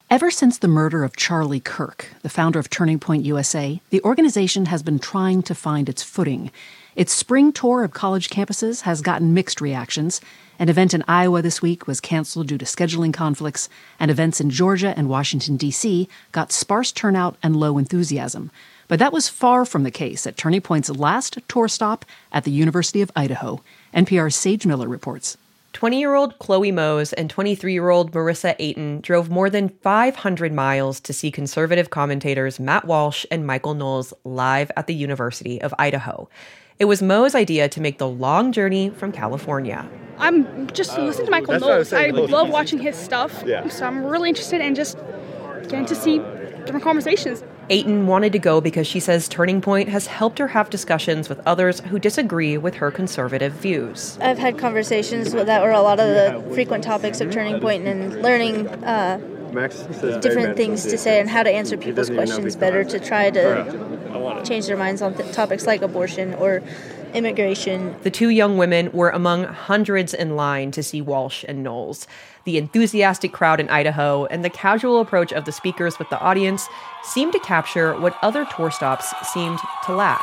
Ever since the murder of Charlie Kirk, the founder of Turning Point USA, the organization has been trying to find its footing. Its spring tour of college campuses has gotten mixed reactions. An event in Iowa this week was canceled due to scheduling conflicts, and events in Georgia and Washington, D.C. got sparse turnout and low enthusiasm. But that was far from the case at Turning Point's last tour stop at the University of Idaho. NPR's Sage Miller reports. 20-year-old Chloe Mose and 23-year-old Marissa Ayton drove more than 500 miles to see conservative commentators Matt Walsh and Michael Knowles live at the University of Idaho. It was Mo's idea to make the long journey from California. I'm just listening to Michael Knowles. I love watching his stuff, so I'm really interested in just getting to see different conversations. Ayton wanted to go because she says Turning Point has helped her have discussions with others who disagree with her conservative views. I've had conversations that were a lot of the frequent topics of Turning Point and learning different things to say and how to answer people's questions better to try to change their minds on topics like abortion or immigration. The two young women were among hundreds in line to see Walsh and Knowles. The enthusiastic crowd in Idaho and the casual approach of the speakers with the audience seemed to capture what other tour stops seemed to lack.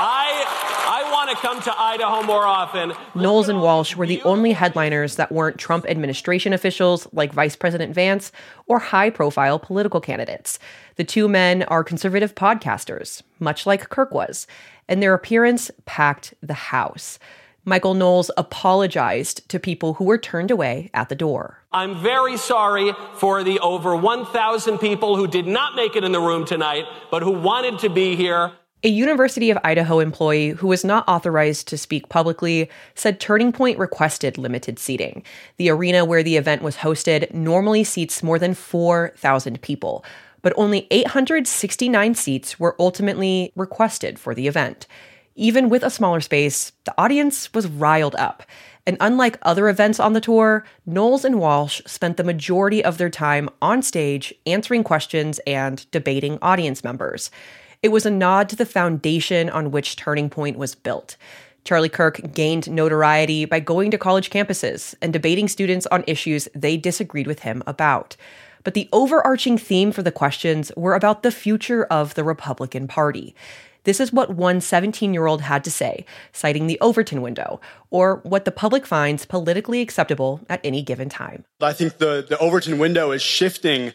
I want to come to Idaho more often. Knowles and Walsh were the only headliners that weren't Trump administration officials like Vice President Vance or high-profile political candidates. The two men are conservative podcasters, much like Kirk was, and their appearance packed the house. Michael Knowles apologized to people who were turned away at the door. I'm very sorry for the over 1,000 people who did not make it in the room tonight, but who wanted to be here. A University of Idaho employee who was not authorized to speak publicly said Turning Point requested limited seating. The arena where the event was hosted normally seats more than 4,000 people, but only 869 seats were ultimately requested for the event. Even with a smaller space, the audience was riled up. And unlike other events on the tour, Knowles and Walsh spent the majority of their time on stage answering questions and debating audience members. It was a nod to the foundation on which Turning Point was built. Charlie Kirk gained notoriety by going to college campuses and debating students on issues they disagreed with him about. But the overarching theme for the questions were about the future of the Republican Party. This is what one 17-year-old had to say, citing the Overton window, or what the public finds politically acceptable at any given time. I think the Overton window is shifting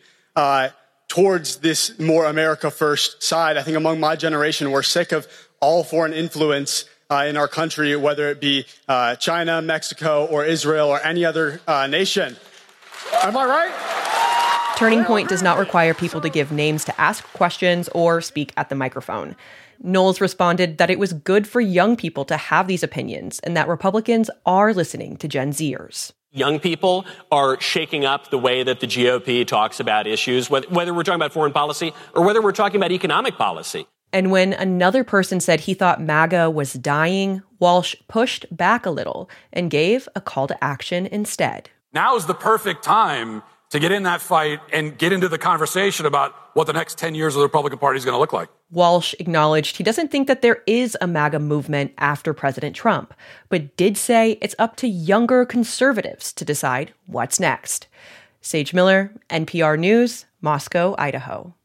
towards this more America First side. I think among my generation, we're sick of all foreign influence in our country, whether it be China, Mexico, or Israel, or any other nation. Am I right? Turning Point does not require people to give names to ask questions or speak at the microphone. Knowles responded that it was good for young people to have these opinions and that Republicans are listening to Gen Zers. Young people are shaking up the way that the GOP talks about issues, whether we're talking about foreign policy or whether we're talking about economic policy. And when another person said he thought MAGA was dying, Walsh pushed back a little and gave a call to action instead. Now is the perfect time to get in that fight and get into the conversation about what the next 10 years of the Republican Party is going to look like. Walsh acknowledged he doesn't think that there is a MAGA movement after President Trump, but did say it's up to younger conservatives to decide what's next. Sage Miller, NPR News, Moscow, Idaho.